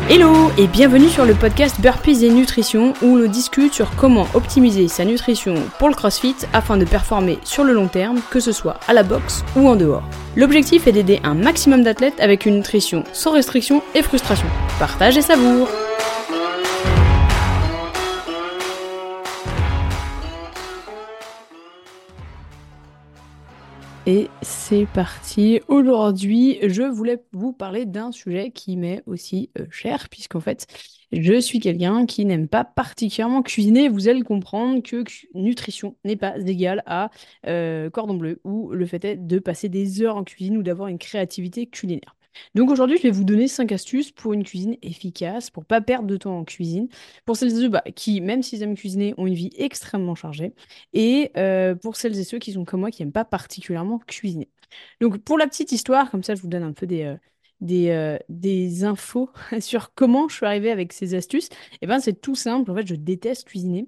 Hello et bienvenue sur le podcast Burpees et Nutrition où l'on discute sur comment optimiser sa nutrition pour le CrossFit afin de performer sur le long terme, que ce soit à la boxe ou en dehors. L'objectif est d'aider un maximum d'athlètes avec une nutrition sans restriction et frustration. Partage et savoure. Et c'est parti. Aujourd'hui, je voulais vous parler d'un sujet qui m'est aussi cher, puisqu'en fait, je suis quelqu'un qui n'aime pas particulièrement cuisiner. Vous allez comprendre que nutrition n'est pas égale à cordon bleu, ou le fait est de passer des heures en cuisine ou d'avoir une créativité culinaire. Donc aujourd'hui, je vais vous donner 5 astuces pour une cuisine efficace, pour pas perdre de temps en cuisine, pour celles et ceux qui, même s'ils aiment cuisiner, ont une vie extrêmement chargée. Et pour celles et ceux qui sont comme moi, qui n'aiment pas particulièrement cuisiner. Donc pour la petite histoire, comme ça je vous donne un peu des infos sur comment je suis arrivée avec ces astuces, et ben c'est tout simple, en fait je déteste cuisiner.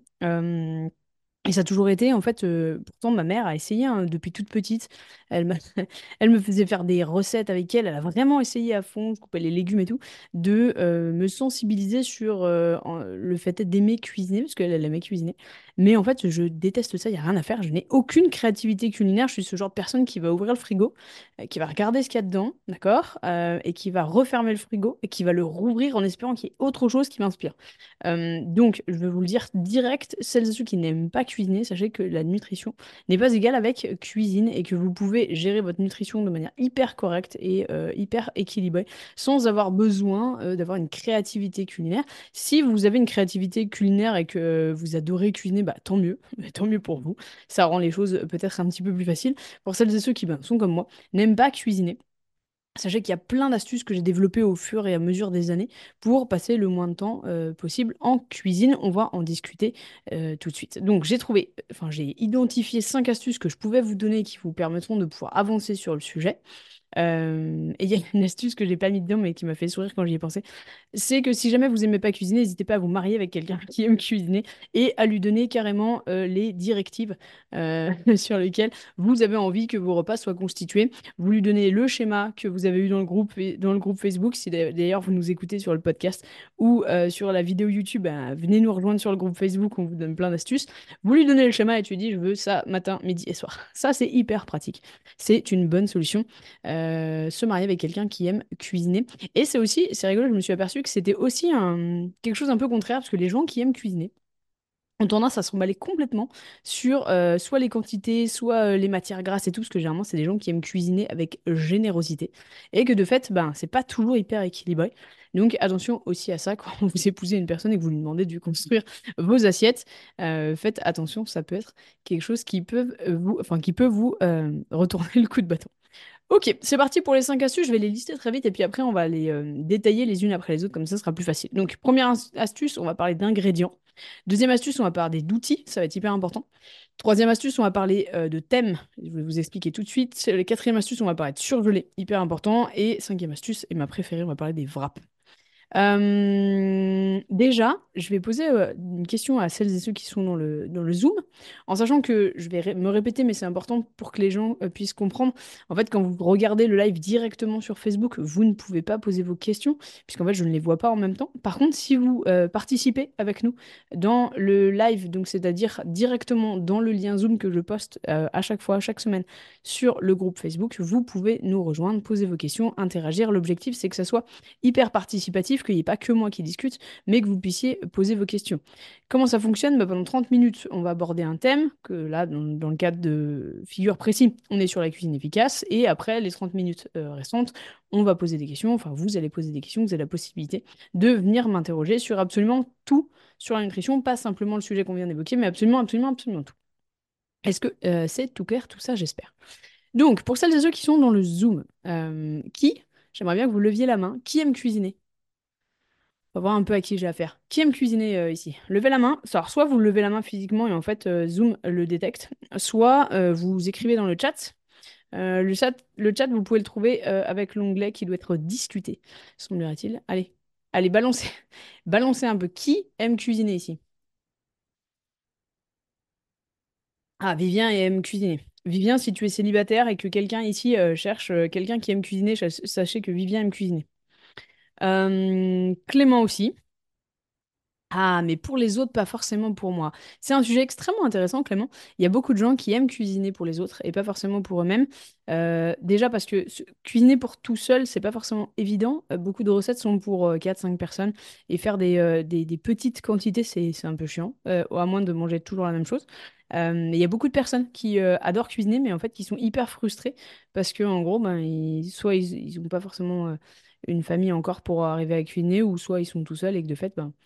Et ça a toujours été, en fait, pourtant ma mère a essayé hein, depuis toute petite. Elle m'a- Elle me faisait faire des recettes avec elle. Elle a vraiment essayé à fond, je coupais les légumes et tout, de me sensibiliser sur le fait d'aimer cuisiner, parce qu'elle aimait cuisiner. Mais en fait, je déteste ça, il n'y a rien à faire. Je n'ai aucune créativité culinaire. Je suis ce genre de personne qui va ouvrir le frigo, qui va regarder ce qu'il y a dedans, d'accord? Et qui va refermer le frigo et qui va le rouvrir en espérant qu'il y ait autre chose qui m'inspire. Donc, je vais vous le dire direct, celles et ceux qui n'aiment pas cuisiner, sachez que la nutrition n'est pas égale avec cuisine et que vous pouvez gérer votre nutrition de manière hyper correcte et hyper équilibrée sans avoir besoin d'avoir une créativité culinaire. Si vous avez une créativité culinaire et que vous adorez cuisiner, bah, tant mieux, tant mieux pour vous. Ça rend les choses peut-être un petit peu plus faciles. Pour celles et ceux qui sont comme moi, n'aiment pas cuisiner. Sachez qu'il y a plein d'astuces que j'ai développées au fur et à mesure des années pour passer le moins de temps possible en cuisine. On va en discuter tout de suite. Donc j'ai identifié 5 astuces que je pouvais vous donner qui vous permettront de pouvoir avancer sur le sujet. Et il y a une astuce que j'ai pas mis dedans mais qui m'a fait sourire quand j'y ai pensé. C'est que si jamais vous aimez pas cuisiner, n'hésitez pas à vous marier avec quelqu'un qui aime cuisiner et à lui donner carrément les directives sur lesquelles vous avez envie que vos repas soient constitués. Vous lui donnez le schéma que vous avez eu dans le groupe Facebook. Si d'ailleurs vous nous écoutez sur le podcast ou sur la vidéo YouTube, ben, venez nous rejoindre sur le groupe Facebook, on vous donne plein d'astuces. Vous lui donnez le schéma et tu lui dis je veux ça matin, midi et soir. Ça c'est hyper pratique. C'est une bonne solution. Se marier avec quelqu'un qui aime cuisiner. Et c'est rigolo, je me suis aperçu que c'était aussi quelque chose un peu contraire, parce que les gens qui aiment cuisiner ont tendance à s'emballer complètement sur soit les quantités, soit les matières grasses et tout, parce que généralement, c'est des gens qui aiment cuisiner avec générosité. Et que de fait, ben, c'est pas toujours hyper équilibré. Donc attention aussi à ça quand vous épousez une personne et que vous lui demandez de lui construire vos assiettes. Faites attention, ça peut être quelque chose qui peut vous retourner le coup de bâton. Ok, c'est parti pour les 5 astuces. Je vais les lister très vite et puis après, on va les détailler les unes après les autres, comme ça sera plus facile. Donc, première astuce, on va parler d'ingrédients. Deuxième astuce, on va parler d'outils, ça va être hyper important. Troisième astuce, on va parler de thèmes. Je vais vous expliquer tout de suite. La quatrième astuce, on va parler de surgelé, hyper important. Et cinquième astuce, et ma préférée, on va parler des wraps. Déjà, je vais poser une question à celles et ceux qui sont dans le Zoom, en sachant que je vais me répéter, mais c'est important pour que les gens puissent comprendre. En fait, quand vous regardez le live directement sur Facebook, vous ne pouvez pas poser vos questions, puisqu'en fait, je ne les vois pas en même temps. Par contre, si vous participez avec nous dans le live, donc c'est-à-dire directement dans le lien Zoom que je poste à chaque fois, chaque semaine, sur le groupe Facebook, vous pouvez nous rejoindre, poser vos questions, interagir. L'objectif, c'est que ça soit hyper participatif, qu'il n'y ait pas que moi qui discute, mais que vous puissiez poser vos questions. Comment ça fonctionne? Bah, pendant 30 minutes, on va aborder un thème, que là, dans le cadre de figure précis, on est sur la cuisine efficace, et après, les 30 minutes restantes, on va poser des questions, enfin, vous allez poser des questions, vous avez la possibilité de venir m'interroger sur absolument tout sur la nutrition, pas simplement le sujet qu'on vient d'évoquer, mais absolument, absolument, absolument tout. Est-ce que c'est tout clair, tout ça, j'espère. Donc, pour celles et ceux qui sont dans le Zoom, j'aimerais bien que vous leviez la main, qui aime cuisiner? On va voir un peu à qui j'ai affaire. Qui aime cuisiner ici? Levez la main. Alors, soit vous levez la main physiquement et en fait Zoom le détecte, soit vous écrivez dans le chat. Le chat, vous pouvez le trouver avec l'onglet qui doit être discuter, semblerait-il. Allez, allez, balancez, balancez un peu. Qui aime cuisiner ici? Ah, Vivien aime cuisiner. Vivien, si tu es célibataire et que quelqu'un ici cherche quelqu'un qui aime cuisiner, sachez que Vivien aime cuisiner. Clément aussi. Ah, mais pour les autres, pas forcément pour moi. C'est un sujet extrêmement intéressant, Clément. Il y a beaucoup de gens qui aiment cuisiner pour les autres et pas forcément pour eux-mêmes. Déjà parce que cuisiner pour tout seul, c'est pas forcément évident. Beaucoup de recettes sont pour 4-5 personnes et faire des petites quantités, c'est un peu chiant, à moins de manger toujours la même chose. Mais il y a beaucoup de personnes qui adorent cuisiner, mais en fait qui sont hyper frustrées parce que en gros, ben, soit ils ont pas forcément une famille encore pour arriver à cuisiner, ou soit ils sont tout seuls et que de fait, ben,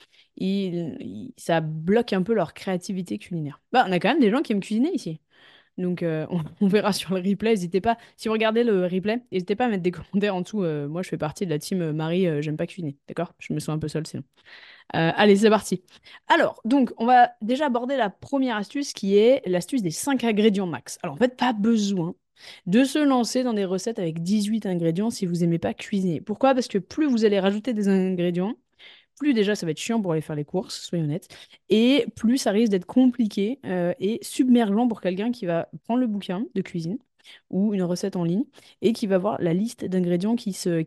ça bloque un peu leur créativité culinaire. Bah, on a quand même des gens qui aiment cuisiner ici. Donc, on verra sur le replay. N'hésitez pas, si vous regardez le replay, n'hésitez pas à mettre des commentaires en dessous. Moi, je fais partie de la team Marie, j'aime pas cuisiner. D'accord? Je me sens un peu seule sinon. Allez, c'est parti. Alors, donc, on va déjà aborder la première astuce qui est l'astuce des 5 ingrédients max. Alors, en fait, pas besoin de se lancer dans des recettes avec 18 ingrédients si vous aimez pas cuisiner. Pourquoi? Parce que plus vous allez rajouter des ingrédients, plus déjà ça va être chiant pour aller faire les courses, soyons honnêtes, et plus ça risque d'être compliqué et submergent pour quelqu'un qui va prendre le bouquin de cuisine ou une recette en ligne et qui va voir la liste d'ingrédients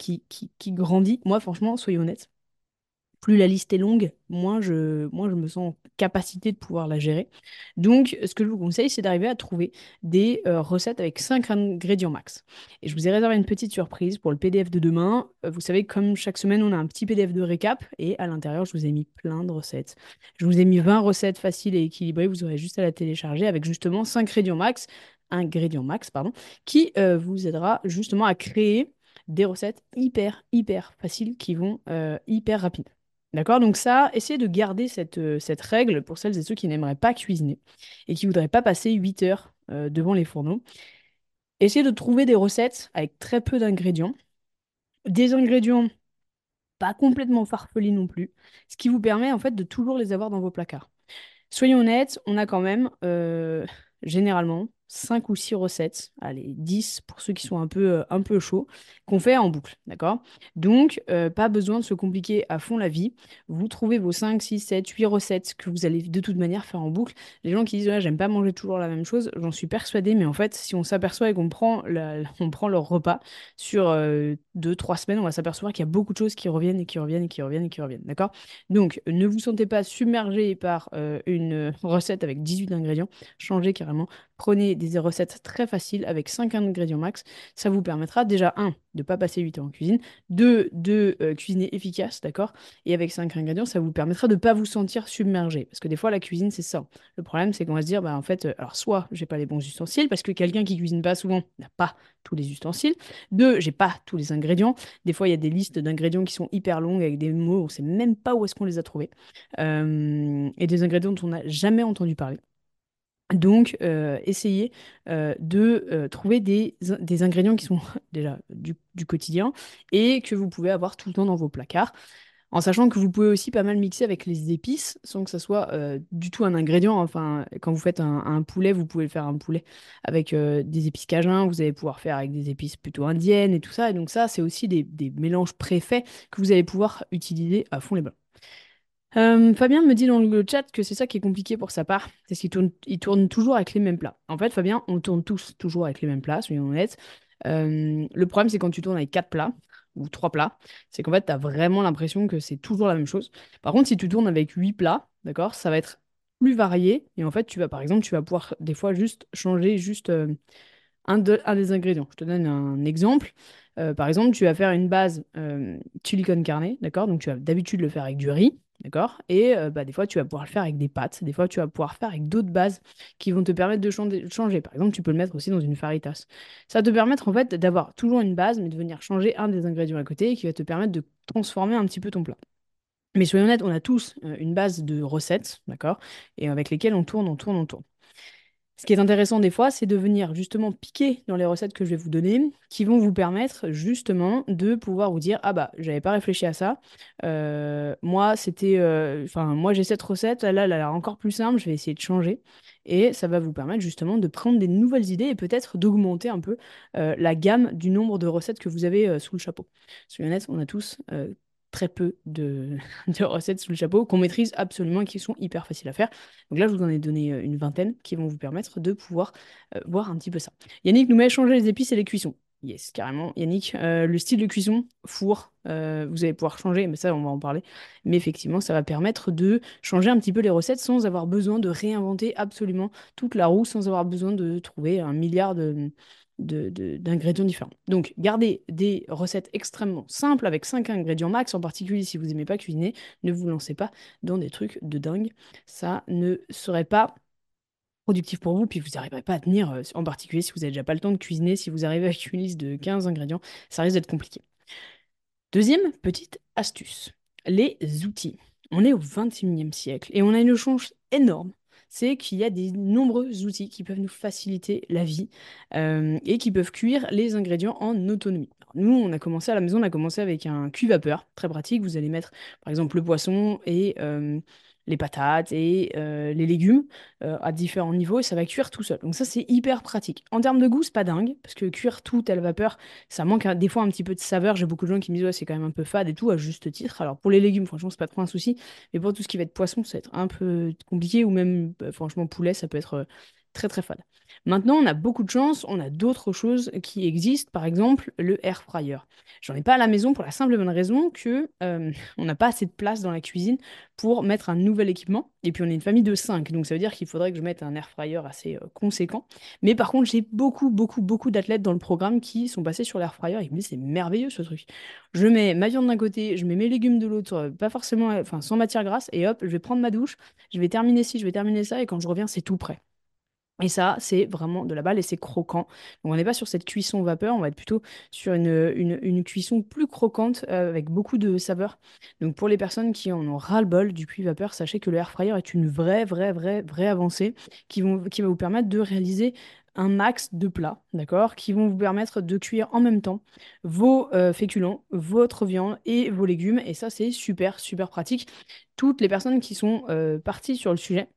qui grandit. Moi, franchement, soyons honnêtes, plus la liste est longue, moins je me sens en capacité de pouvoir la gérer. Donc, ce que je vous conseille, c'est d'arriver à trouver des recettes avec 5 ingrédients max. Et je vous ai réservé une petite surprise pour le PDF de demain. Vous savez, comme chaque semaine, on a un petit PDF de récap et à l'intérieur, je vous ai mis plein de recettes. Je vous ai mis 20 recettes faciles et équilibrées. Vous aurez juste à la télécharger avec justement 5 ingrédients max, pardon, qui vous aidera justement à créer des recettes hyper faciles qui vont hyper rapide. D'accord? Donc ça, essayez de garder cette règle pour celles et ceux qui n'aimeraient pas cuisiner et qui voudraient pas passer 8 heures devant les fourneaux. Essayez de trouver des recettes avec très peu d'ingrédients. Des ingrédients pas complètement farfelus non plus, ce qui vous permet en fait de toujours les avoir dans vos placards. Soyons honnêtes, on a quand même généralement 5 ou 6 recettes, allez, 10 pour ceux qui sont un peu chauds, qu'on fait en boucle, d'accord? Donc, pas besoin de se compliquer à fond la vie. Vous trouvez vos 5, 6, 7, 8 recettes que vous allez de toute manière faire en boucle. Les gens qui disent, ouais, j'aime pas manger toujours la même chose, j'en suis persuadée, mais en fait, si on s'aperçoit et qu'on prend, on prend leur repas sur 2, 3 semaines, on va s'apercevoir qu'il y a beaucoup de choses qui reviennent et qui reviennent et qui reviennent et qui reviennent, d'accord? Donc, ne vous sentez pas submergé par une recette avec 18 ingrédients. Changez carrément. Prenez des recettes très faciles avec 5 ingrédients max. Ça vous permettra déjà, un, de ne pas passer 8 heures en cuisine. Deux, de cuisiner efficace, d'accord? Et avec 5 ingrédients, ça vous permettra de ne pas vous sentir submergé. Parce que des fois, la cuisine, c'est ça. Le problème, c'est qu'on va se dire, bah, en fait, alors soit j'ai pas les bons ustensiles, parce que quelqu'un qui cuisine pas souvent n'a pas tous les ustensiles. Deux, j'ai pas tous les ingrédients. Des fois, il y a des listes d'ingrédients qui sont hyper longues avec des mots, on ne sait même pas où est-ce qu'on les a trouvés. Et des ingrédients dont on n'a jamais entendu parler. Donc, essayez de trouver des ingrédients qui sont déjà du quotidien et que vous pouvez avoir tout le temps dans vos placards. En sachant que vous pouvez aussi pas mal mixer avec les épices sans que ça soit du tout un ingrédient. Enfin, quand vous faites un poulet, vous pouvez faire un poulet avec des épices cajun, vous allez pouvoir faire avec des épices plutôt indiennes et tout ça. Et donc ça, c'est aussi des mélanges préfaits que vous allez pouvoir utiliser à fond les bains. Fabien me dit dans le chat que c'est ça qui est compliqué pour sa part, c'est qu'il tourne toujours avec les mêmes plats. En fait, Fabien, on tourne tous toujours avec les mêmes plats, soyons honnêtes. Le problème, c'est quand tu tournes avec 4 plats ou 3 plats, c'est qu'en fait, tu as vraiment l'impression que c'est toujours la même chose. Par contre, si tu tournes avec 8 plats, d'accord, ça va être plus varié. Et en fait, par exemple, tu vas pouvoir des fois juste changer un des ingrédients. Je te donne un exemple. Par exemple, tu vas faire une base chili con carne, d'accord? Donc tu vas d'habitude le faire avec du riz, d'accord? Et bah, des fois, tu vas pouvoir le faire avec des pâtes. Des fois, tu vas pouvoir faire avec d'autres bases qui vont te permettre de changer. Par exemple, tu peux le mettre aussi dans une faritas. Ça va te permettre en fait d'avoir toujours une base, mais de venir changer un des ingrédients à côté qui va te permettre de transformer un petit peu ton plat. Mais soyons honnêtes, on a tous une base de recettes, d'accord? Et avec lesquelles on tourne, on tourne, on tourne. Ce qui est intéressant des fois, c'est de venir justement piquer dans les recettes que je vais vous donner, qui vont vous permettre justement de pouvoir vous dire, ah bah, j'avais pas réfléchi à ça. Moi j'ai cette recette, là, elle a l'air encore plus simple, je vais essayer de changer. Et ça va vous permettre justement de prendre des nouvelles idées et peut-être d'augmenter un peu la gamme du nombre de recettes que vous avez sous le chapeau. Soyons honnêtes, on a tous très peu de recettes sous le chapeau qu'on maîtrise absolument et qui sont hyper faciles à faire. Donc là, je vous en ai donné une vingtaine qui vont vous permettre de pouvoir voir un petit peu ça. Yannick nous met changer les épices et les cuissons. Yes, carrément. Yannick, le style de cuisson, four, vous allez pouvoir changer, mais ça, on va en parler. Mais effectivement, ça va permettre de changer un petit peu les recettes sans avoir besoin de réinventer absolument toute la roue, sans avoir besoin de trouver un milliard d'ingrédients différents. Donc, gardez des recettes extrêmement simples avec 5 ingrédients max, en particulier si vous n'aimez pas cuisiner, ne vous lancez pas dans des trucs de dingue. Ça ne serait pas productif pour vous, puis vous n'arriverez pas à tenir, en particulier si vous n'avez déjà pas le temps de cuisiner, si vous arrivez avec une liste de 15 ingrédients, ça risque d'être compliqué. Deuxième petite astuce, les outils. On est au 21e siècle et on a une chance énorme. C'est qu'il y a des nombreux outils qui peuvent nous faciliter la vie et qui peuvent cuire les ingrédients en autonomie. Alors, nous, on a commencé à la maison, on a commencé avec un cuit-vapeur, très pratique. Vous allez mettre par exemple le poisson et les patates et les légumes à différents niveaux et ça va cuire tout seul. Donc ça, c'est hyper pratique. En termes de goût, c'est pas dingue parce que cuire tout à la vapeur, ça manque des fois un petit peu de saveur. J'ai beaucoup de gens qui me disent, ouais, c'est quand même un peu fade et tout, à juste titre. Alors pour les légumes, franchement, c'est pas trop un souci. Mais pour tout ce qui va être poisson, ça va être un peu compliqué. Ou même, franchement, poulet, ça peut être très très fade. Maintenant, on a beaucoup de chance. On a d'autres choses qui existent. Par exemple, le air fryer. J'en ai pas à la maison pour la simple et bonne raison que on n'a pas assez de place dans la cuisine pour mettre un nouvel équipement. Et puis on est une famille de 5, donc ça veut dire qu'il faudrait que je mette un air fryer assez conséquent. Mais par contre, j'ai beaucoup, beaucoup, beaucoup d'athlètes dans le programme qui sont passés sur l'air fryer et ils me disent c'est merveilleux ce truc. Je mets ma viande d'un côté, je mets mes légumes de l'autre, pas forcément, enfin sans matière grasse, et hop, je vais prendre ma douche, je vais terminer ci, je vais terminer ça, et quand je reviens, c'est tout prêt. Et ça, c'est vraiment de la balle et c'est croquant. Donc on n'est pas sur cette cuisson vapeur, on va être plutôt sur une cuisson plus croquante avec beaucoup de saveur. Donc pour les personnes qui en ont ras-le-bol du cuit vapeur, sachez que le air fryer est une vraie, vraie, vraie, vraie avancée qui va vous permettre de réaliser un max de plats, d'accord, qui vont vous permettre de cuire en même temps vos féculents, votre viande et vos légumes. Et ça, c'est super, super pratique. Toutes les personnes qui sont parties sur le sujet,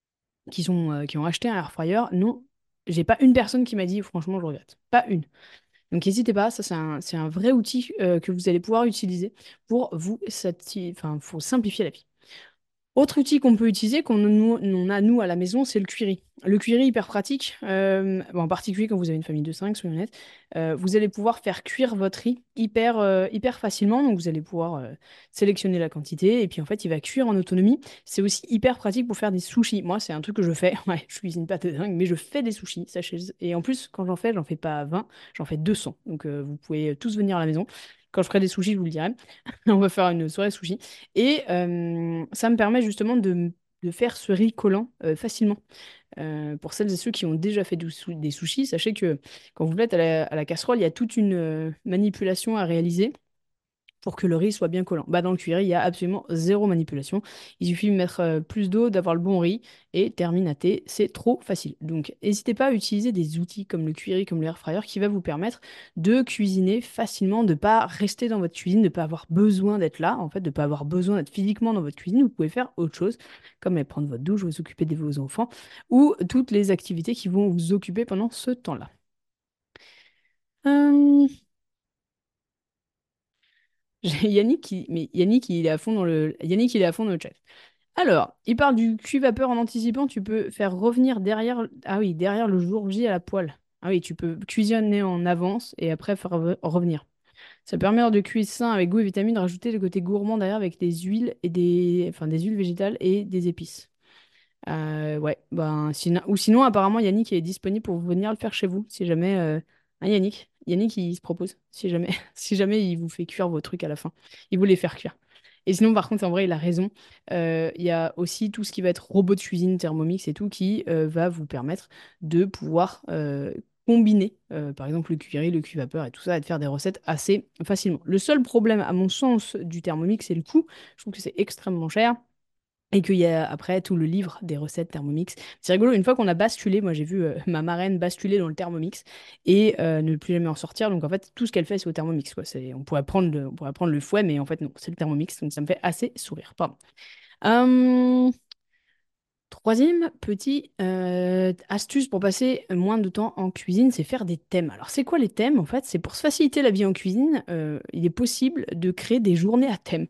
qui ont acheté un air fryer, non, j'ai pas une personne qui m'a dit franchement je regrette. Pas une. Donc n'hésitez pas, ça c'est un vrai outil que vous allez pouvoir utiliser pour enfin, pour simplifier la vie. Autre outil qu'on peut utiliser, on a nous à la maison, c'est le Cuiri. Le Cuiri, hyper pratique, bon, en particulier quand vous avez une famille de 5, soyons honnêtes, vous allez pouvoir faire cuire votre riz hyper facilement. Donc vous allez pouvoir sélectionner la quantité et puis en fait il va cuire en autonomie. C'est aussi hyper pratique pour faire des sushis. Moi, c'est un truc que je fais. Ouais, je cuisine pas de dingue, mais je fais des sushis, sachez. Et en plus, quand j'en fais pas 20, j'en fais 200. Donc vous pouvez tous venir à la maison. Quand je ferai des sushis, je vous le dirai. On va faire une soirée sushi. Et ça me permet justement de faire ce riz collant facilement. Pour celles et ceux qui ont déjà fait des sushis, sachez que quand vous le faites à la casserole, il y a toute une manipulation à réaliser pour que le riz soit bien collant. Bah, dans le cuir, il y a absolument zéro manipulation. Il suffit de mettre plus d'eau, d'avoir le bon riz et terminaté. C'est trop facile. Donc, n'hésitez pas à utiliser des outils comme le cuiri, comme l'air fryer qui va vous permettre de cuisiner facilement, de ne pas rester dans votre cuisine, de ne pas avoir besoin d'être là, en fait, de ne pas avoir besoin d'être physiquement dans votre cuisine. Vous pouvez faire autre chose, comme aller prendre votre douche, vous occuper de vos enfants ou toutes les activités qui vont vous occuper pendant ce temps-là. Euh, Yannick, il est à fond dans Yannick, il est à fond dans le chat. Alors, il parle du cuit vapeur en anticipant. Tu peux faire revenir derrière, ah oui, derrière le jour J à la poêle. Ah oui, tu peux cuisiner en avance et après faire revenir. Ça permet de cuire sain avec goût et vitamines, de rajouter le côté gourmand derrière avec des huiles et enfin, des huiles végétales et des épices. Ouais, ben, ou sinon, apparemment, Yannick est disponible pour venir le faire chez vous, si jamais. Hein, Yannick, il se propose, si jamais, si jamais il vous fait cuire vos trucs à la fin. Il vous les faire cuire. Et sinon, par contre, en vrai, il a raison. Il y a aussi tout ce qui va être robot de cuisine, Thermomix et tout, qui va vous permettre de pouvoir combiner, par exemple, le cuiri, le cuit-vapeur et tout ça, et de faire des recettes assez facilement. Le seul problème, à mon sens, du Thermomix, c'est le coût. Je trouve que c'est extrêmement cher. Et qu'il y a après tout le livre des recettes Thermomix. C'est rigolo, une fois qu'on a basculé, moi j'ai vu ma marraine basculer dans le Thermomix et ne plus jamais en sortir. Donc en fait, tout ce qu'elle fait, c'est au Thermomix, quoi. On pourrait prendre le fouet, mais en fait, non, c'est le Thermomix. Donc ça me fait assez sourire. Pardon. Hum, Troisième petit astuce pour passer moins de temps en cuisine, c'est faire des thèmes. Alors c'est quoi les thèmes? En fait, c'est pour se faciliter la vie en cuisine, il est possible de créer des journées à thème.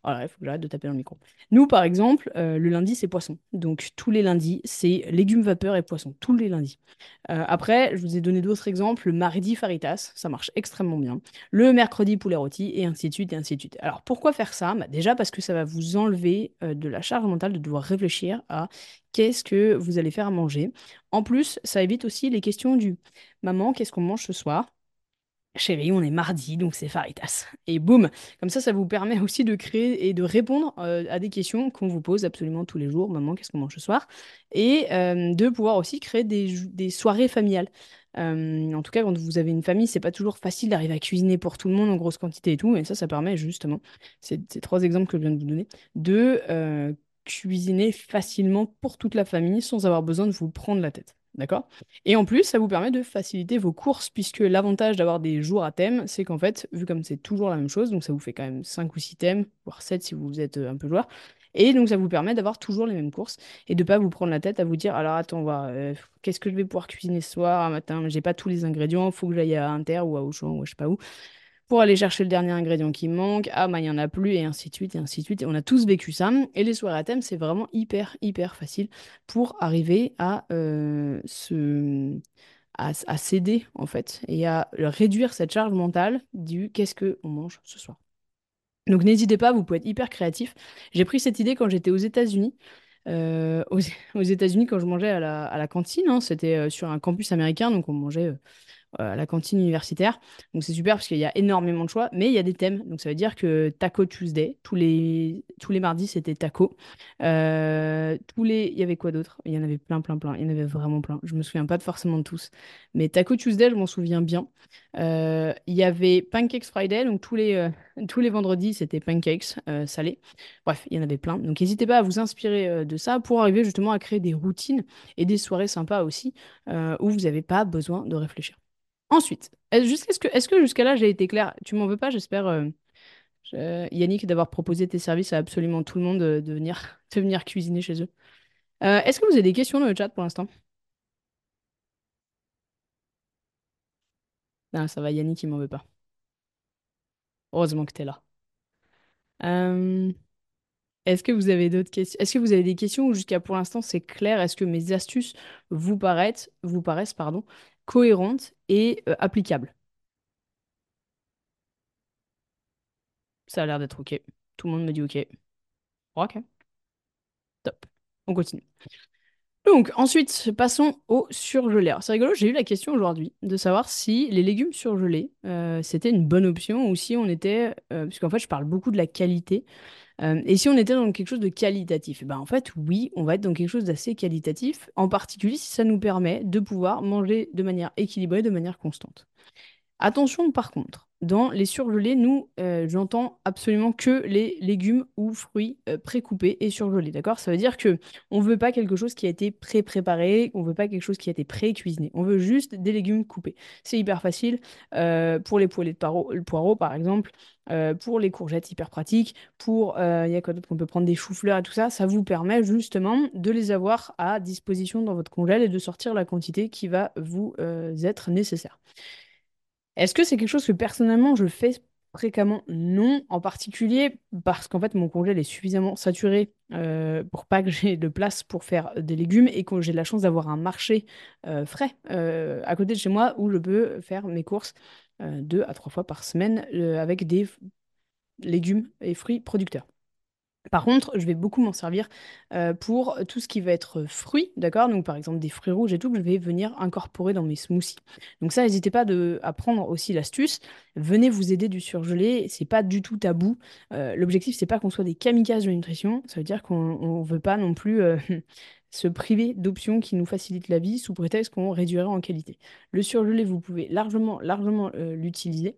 Voilà, il faut que j'arrête de taper dans le micro. Nous, par exemple, le lundi, c'est poisson. Donc, tous les lundis, c'est légumes vapeur et poisson. Tous les lundis. Après, je vous ai donné d'autres exemples. Le mardi, faritas, ça marche extrêmement bien. Le mercredi, poulet rôti, et ainsi de suite, et ainsi de suite. Alors, pourquoi faire ça? Bah, déjà parce que ça va vous enlever de la charge mentale de devoir réfléchir à qu'est-ce que vous allez faire à manger. En plus, ça évite aussi les questions du maman, qu'est-ce qu'on mange ce soir? Chérie, on est mardi, donc c'est faritas. Et boum! Comme ça vous permet aussi de créer et de répondre à des questions qu'on vous pose absolument tous les jours. Maman, qu'est-ce qu'on mange ce soir? Et de pouvoir aussi créer des soirées familiales. En tout cas, quand vous avez une famille, c'est pas toujours facile d'arriver à cuisiner pour tout le monde en grosse quantité et tout, mais ça permet justement, ces trois exemples que je viens de vous donner, de cuisiner facilement pour toute la famille sans avoir besoin de vous prendre la tête. D'accord? Et en plus, ça vous permet de faciliter vos courses, puisque l'avantage d'avoir des jours à thème, c'est qu'en fait, vu comme c'est toujours la même chose, donc ça vous fait quand même 5 ou 6 thèmes, voire 7 si vous êtes un peu joueur, et donc ça vous permet d'avoir toujours les mêmes courses, et de pas vous prendre la tête à vous dire, alors attends, qu'est-ce que je vais pouvoir cuisiner ce soir, un matin, j'ai pas tous les ingrédients, faut que j'aille à Inter ou à Auchan ou je sais pas où, pour aller chercher le dernier ingrédient qui manque. Ah, bah, il n'y en a plus, et ainsi de suite, et ainsi de suite. Et on a tous vécu ça. Et les soirées à thème, c'est vraiment hyper, hyper facile pour arriver à céder, en fait, et à réduire cette charge mentale du qu'est-ce qu'on mange ce soir. Donc n'hésitez pas, vous pouvez être hyper créatif. J'ai pris cette idée quand j'étais aux États-Unis. Aux, aux États-Unis, quand je mangeais à la cantine, hein, c'était sur un campus américain, donc on mangeait à la cantine universitaire. Donc c'est super parce qu'il y a énormément de choix, mais il y a des thèmes. Donc ça veut dire que Taco Tuesday, tous les mardis, c'était taco. Il y avait quoi d'autre? Il y en avait plein, plein, plein. Il y en avait vraiment plein. Je me souviens pas forcément de tous. Mais Taco Tuesday, je m'en souviens bien. Il y avait Pancakes Friday, donc tous les vendredis, c'était pancakes salés. Bref, il y en avait plein. Donc n'hésitez pas à vous inspirer de ça pour arriver justement à créer des routines et des soirées sympas aussi où vous n'avez pas besoin de réfléchir. Ensuite, est-ce que jusqu'à là j'ai été claire? Tu m'en veux pas, j'espère, Yannick, d'avoir proposé tes services à absolument tout le monde de venir, de venir cuisiner chez eux. Est-ce que vous avez des questions dans le chat pour l'instant? Non, ça va, Yannick, il m'en veut pas. Heureusement que t'es là. Euh, Est-ce que vous avez d'autres questions? Est-ce que vous avez des questions ou jusqu'à pour l'instant c'est clair? Est-ce que mes astuces vous paraissent, pardon, cohérentes et applicables? Ça a l'air d'être OK. Tout le monde me dit OK. OK, top. On continue. Donc, ensuite, passons au surgelé. Alors, c'est rigolo, j'ai eu la question aujourd'hui de savoir si les légumes surgelés, c'était une bonne option ou si on était, puisqu'en fait, je parle beaucoup de la qualité, et si on était dans quelque chose de qualitatif. Et ben, en fait, oui, on va être dans quelque chose d'assez qualitatif, en particulier si ça nous permet de pouvoir manger de manière équilibrée, de manière constante. Attention par contre, dans les surgelés, nous, j'entends absolument que les légumes ou fruits pré-coupés et surgelés, d'accord? Ça veut dire que on veut pas quelque chose qui a été pré-préparé, on veut pas quelque chose qui a été pré-cuisiné. On veut juste des légumes coupés. C'est hyper facile pour les poêlés de le poireau, par exemple, pour les courgettes, hyper pratique. Pour, il y a quoi d'autre qu'on peut prendre des choux-fleurs et tout ça. Ça vous permet justement de les avoir à disposition dans votre congèle et de sortir la quantité qui va vous être nécessaire. Est-ce que c'est quelque chose que personnellement je fais fréquemment? Non, en particulier parce qu'en fait mon congèle est suffisamment saturé pour pas que j'ai de place pour faire des légumes et que j'ai la chance d'avoir un marché frais à côté de chez moi où je peux faire mes courses 2 à 3 fois par semaine avec des légumes et fruits producteurs. Par contre, je vais beaucoup m'en servir pour tout ce qui va être fruits, d'accord? Donc par exemple des fruits rouges et tout que je vais venir incorporer dans mes smoothies. Donc ça, n'hésitez pas à prendre aussi l'astuce. Venez vous aider du surgelé, c'est pas du tout tabou. L'objectif, c'est pas qu'on soit des kamikazes de la nutrition. Ça veut dire qu'on veut pas non plus se priver d'options qui nous facilitent la vie sous prétexte qu'on réduirait en qualité. Le surgelé, vous pouvez largement, largement l'utiliser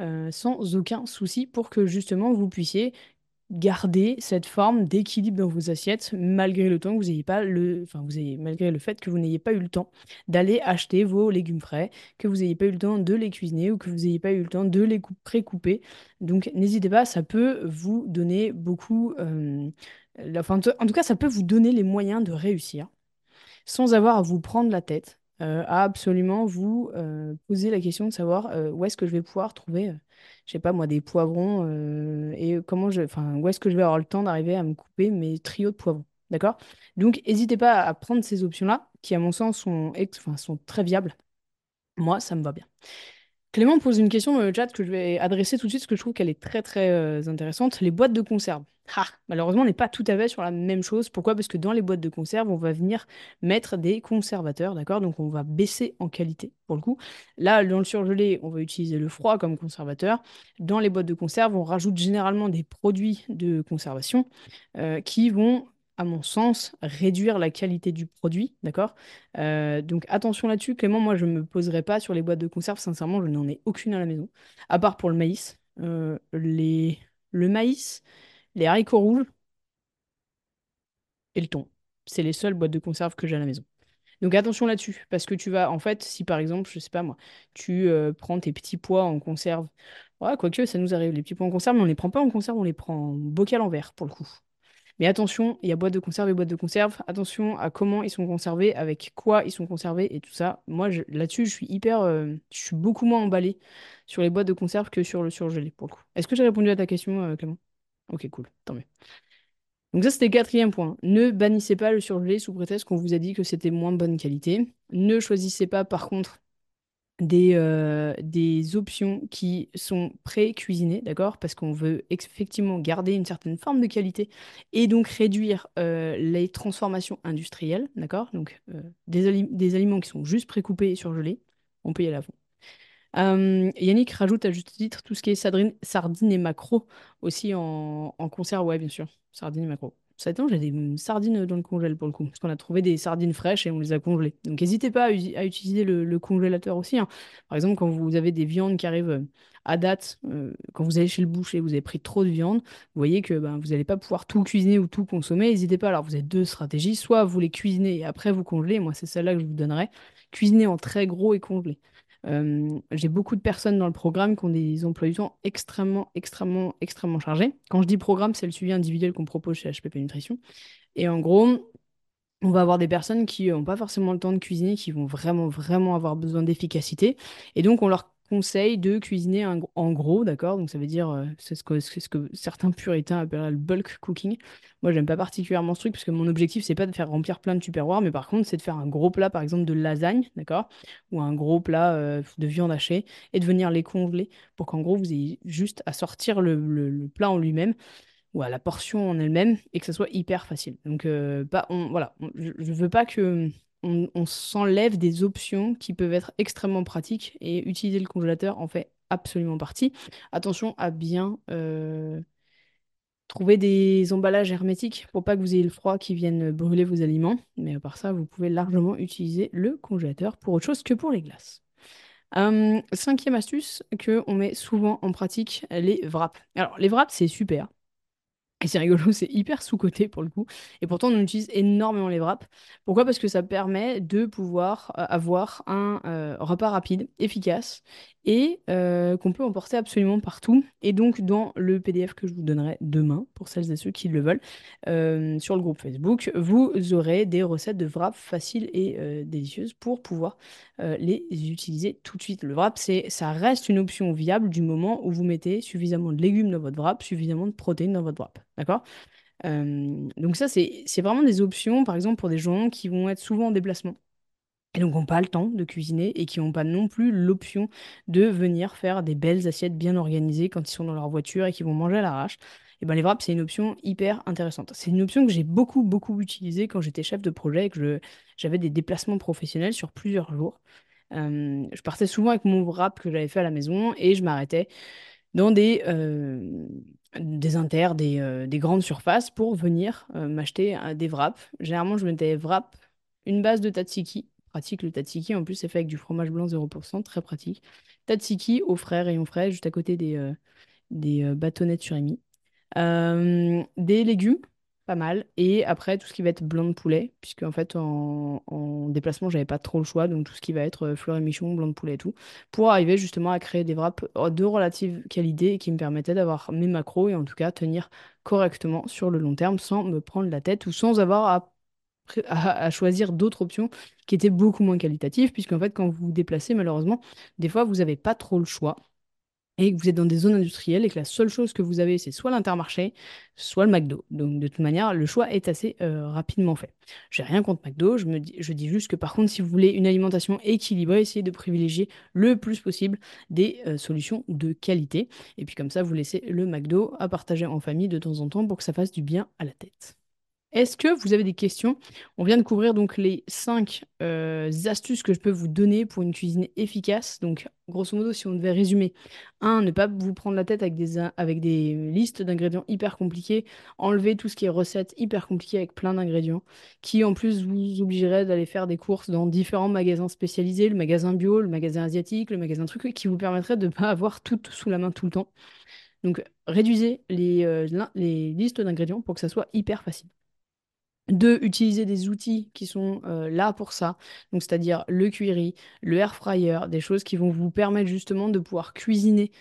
sans aucun souci pour que justement vous puissiez garder cette forme d'équilibre dans vos assiettes malgré le temps que vous n'ayez pas enfin vous ayez malgré le fait que vous n'ayez pas eu le temps d'aller acheter vos légumes frais, que vous n'ayez pas eu le temps de les cuisiner ou que vous n'ayez pas eu le temps de les pré-couper. Donc n'hésitez pas, ça peut vous donner beaucoup, enfin, en tout cas ça peut vous donner les moyens de réussir sans avoir à vous prendre la tête. à absolument vous poser la question de savoir où est-ce que je vais pouvoir trouver, je sais pas moi, des poivrons et enfin, où est-ce que je vais avoir le temps d'arriver à me couper mes trios de poivrons. D'accord? Donc, n'hésitez pas à prendre ces options-là, qui à mon sens enfin, sont très viables. Moi, ça me va bien. Clément pose une question dans le chat que je vais adresser tout de suite parce que je trouve qu'elle est très très intéressante. Les boîtes de conserve. Ah, malheureusement, on n'est pas tout à fait sur la même chose. Pourquoi? Parce que dans les boîtes de conserve, on va venir mettre des conservateurs, d'accord? Donc on va baisser en qualité pour le coup. Là, dans le surgelé, on va utiliser le froid comme conservateur. Dans les boîtes de conserve, on rajoute généralement des produits de conservation qui vont, à mon sens, réduire la qualité du produit, d'accord? Donc attention là-dessus, Clément, moi je me poserai pas sur les boîtes de conserve, sincèrement, je n'en ai aucune à la maison, à part pour le maïs. Le maïs, les haricots rouges et le thon. C'est les seules boîtes de conserve que j'ai à la maison. Donc attention là-dessus, parce que tu vas, en fait, si par exemple, je sais pas moi, tu prends tes petits pois en conserve, ouais, quoique ça nous arrive, les petits pois en conserve, mais on les prend pas en conserve, on les prend en bocal en verre pour le coup. Mais attention, il y a boîte de conserve et boîte de conserve. Attention à comment ils sont conservés, avec quoi ils sont conservés et tout ça. Moi, là-dessus, je suis beaucoup moins emballé sur les boîtes de conserve que sur le surgelé, pour le coup. Est-ce que j'ai répondu à ta question, Clément? Ok, cool, tant mieux. Donc ça, c'était le quatrième point. Ne bannissez pas le surgelé sous prétexte qu'on vous a dit que c'était moins de bonne qualité. Ne choisissez pas, par contre, des options qui sont pré-cuisinées, d'accord? Parce qu'on veut effectivement garder une certaine forme de qualité et donc réduire les transformations industrielles, d'accord? Donc des aliments qui sont juste pré-coupés et surgelés, on peut y aller à fond. Yannick rajoute à juste titre tout ce qui est sardines et maquereaux aussi en conserve, ouais, bien sûr. Sardines et maquereaux. Ça étonne, j'ai des sardines dans le congèle pour le coup, parce qu'on a trouvé des sardines fraîches et on les a congelées. Donc n'hésitez pas à utiliser le congélateur aussi, hein. Par exemple, quand vous avez des viandes qui arrivent à date, quand vous allez chez le boucher, vous avez pris trop de viande, vous voyez que ben, vous n'allez pas pouvoir tout cuisiner ou tout consommer, n'hésitez pas. Alors vous avez deux stratégies, soit vous les cuisinez et après vous congelez, moi c'est celle-là que je vous donnerais, cuisiner en très gros et congeler. J'ai beaucoup de personnes dans le programme qui ont des emplois du temps extrêmement chargés. Quand je dis programme, c'est le suivi individuel qu'on propose chez HPP Nutrition. Et en gros, on va avoir des personnes qui n'ont pas forcément le temps de cuisiner, qui vont vraiment avoir besoin d'efficacité. Et donc, on leur conseille de cuisiner en gros, d'accord? Donc, ça veut dire, c'est ce que certains puritains appellent le bulk cooking. Moi, j'aime pas particulièrement ce truc, parce que mon objectif, c'est pas de faire remplir plein de tupperwares, mais par contre, c'est de faire un gros plat, par exemple, de lasagne, d'accord? Ou un gros plat de viande hachée, et de venir les congeler, pour qu'en gros, vous ayez juste à sortir le plat en lui-même ou à la portion en elle-même et que ça soit hyper facile. Donc, voilà, je veux pas que on s'enlève des options qui peuvent être extrêmement pratiques et utiliser le congélateur en fait absolument partie. Attention à bien trouver des emballages hermétiques pour pas que vous ayez le froid qui vienne brûler vos aliments. Mais à part ça, vous pouvez largement utiliser le congélateur pour autre chose que pour les glaces. Cinquième astuce que on met souvent en pratique, les wraps. Alors, les wraps, c'est super. Et c'est rigolo, c'est hyper sous-coté pour le coup. Et pourtant, on utilise énormément les wraps. Pourquoi? Parce que ça permet de pouvoir avoir un repas rapide, efficace et qu'on peut emporter absolument partout. Et donc, dans le PDF que je vous donnerai demain, pour celles et ceux qui le veulent, sur le groupe Facebook, vous aurez des recettes de wraps faciles et délicieuses pour pouvoir les utiliser tout de suite. Le wrap, ça reste une option viable du moment où vous mettez suffisamment de légumes dans votre wrap, suffisamment de protéines dans votre wrap. D'accord? Donc ça, c'est vraiment des options, par exemple, pour des gens qui vont être souvent en déplacement. Et donc, n'ont pas le temps de cuisiner et qui n'ont pas non plus l'option de venir faire des belles assiettes bien organisées quand ils sont dans leur voiture et qui vont manger à l'arrache. Et ben les wraps, c'est une option hyper intéressante. C'est une option que j'ai beaucoup utilisée quand j'étais chef de projet et que j'avais des déplacements professionnels sur plusieurs jours. Je partais souvent avec mon wrap que j'avais fait à la maison et je m'arrêtais dans des inters, des grandes surfaces pour venir m'acheter des wraps. Généralement, je mettais wrap, une base de tzatziki. Pratique le tzatziki, en plus c'est fait avec du fromage blanc 0%, très pratique. Tzatziki au frais, rayon frais, juste à côté des bâtonnets surimi. Des légumes, pas mal. Et après, tout ce qui va être blanc de poulet, puisque en fait, en déplacement, j'avais pas trop le choix. Donc, tout ce qui va être fleur et michon, blanc de poulet et tout. Pour arriver justement à créer des wraps de relative qualité et qui me permettaient d'avoir mes macros et en tout cas tenir correctement sur le long terme sans me prendre la tête ou sans avoir à à choisir d'autres options qui étaient beaucoup moins qualitatives, puisqu'en fait, quand vous vous déplacez, malheureusement, des fois, vous n'avez pas trop le choix et que vous êtes dans des zones industrielles et que la seule chose que vous avez, c'est soit l'Intermarché, soit le McDo. Donc, de toute manière, le choix est assez rapidement fait. J'ai rien contre McDo, je dis juste que par contre, si vous voulez une alimentation équilibrée, essayez de privilégier le plus possible des solutions de qualité. Et puis comme ça, vous laissez le McDo à partager en famille de temps en temps pour que ça fasse du bien à la tête. Est-ce que vous avez des questions? On vient de couvrir donc les 5 astuces que je peux vous donner pour une cuisine efficace. Donc, grosso modo, si on devait résumer, un, ne pas vous prendre la tête avec des listes d'ingrédients hyper compliquées, enlever tout ce qui est recettes hyper compliquées avec plein d'ingrédients, qui en plus vous obligerait d'aller faire des courses dans différents magasins spécialisés, le magasin bio, le magasin asiatique, le magasin truc, qui vous permettrait de ne pas avoir tout sous la main tout le temps. Donc, réduisez les listes d'ingrédients pour que ça soit hyper facile. Deux, utiliser des outils qui sont là pour ça, donc c'est-à-dire le Cuiri, le air fryer, des choses qui vont vous permettre justement de pouvoir cuisiner